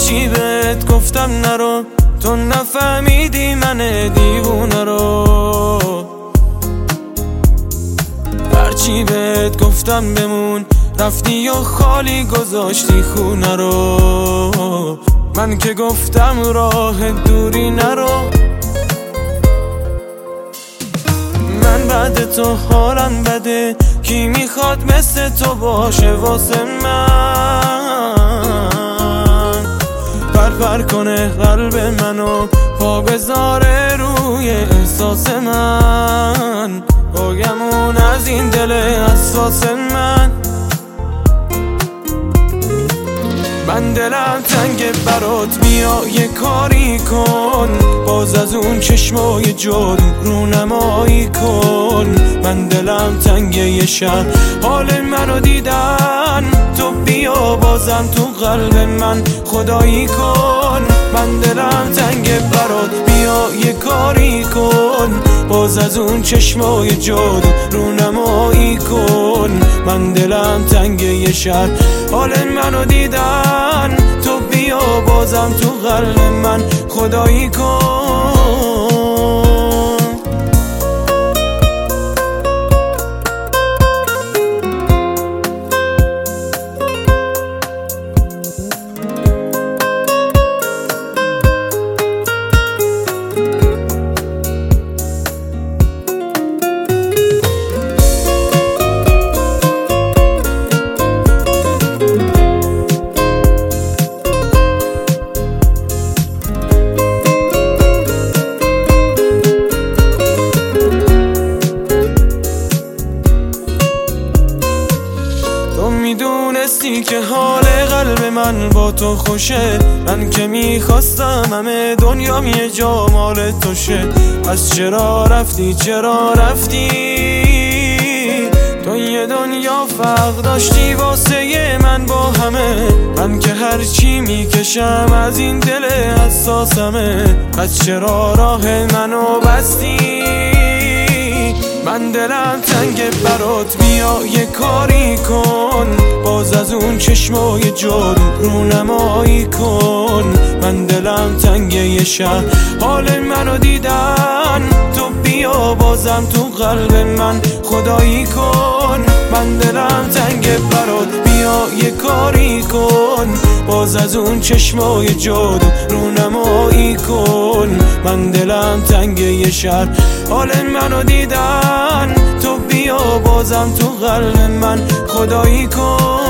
هرچی بهت گفتم نرو، تو نفهمیدی من دیوونه رو. هرچی بهت گفتم بمون، رفتی و خالی گذاشتی خونه رو. من که گفتم راه دوری نرو. من بعد تو حالم بده، کی میخواد مثل تو باشه واسه من؟ پر کنه قلب منو، پا بذاره روی احساس من. باگمون از این دل حساس من دلم تنگ برات، بیا یه کاری کن، باز از اون چشمای جادو رونمایی کن. من دلم تنگ یه شهر، حال منو دیدن، تو بیا بازم تو قلب من خدایی کن. من دلم تنگ برات، بیا یه کاری کن، باز از اون چشمای جادو رونمایی کن. من دلم تنگ یه شهر، حال منو دیدن، تو بیا بازم تو قلب من خدایی کن. میدونستی که حال قلب من با تو خوشه، من که میخواستم همه دنیام یه جا مال توشه. پس چرا رفتی، چرا رفتی؟ تو یه دنیا فرق داشتی واسه من با همه، من که هرچی میکشم از این دل حساسمه. پس چرا راه منو بستی؟ من دلم تنگ برات، بیا یه کاری کن، باز از اون چشمای جادو رونمایی کن. من دلم تنگ یه شهر، حال منو دیدن، تو بیا بازم تو قلب من خدایی کن. من دلم تنگ برات، بیا یه کاری کن، باز از اون چشمای جادو رونمایی کن. من دلم تنگ یه شهر، حال منو دیدن، تو بیا بازم تو قلب من خدایی کن.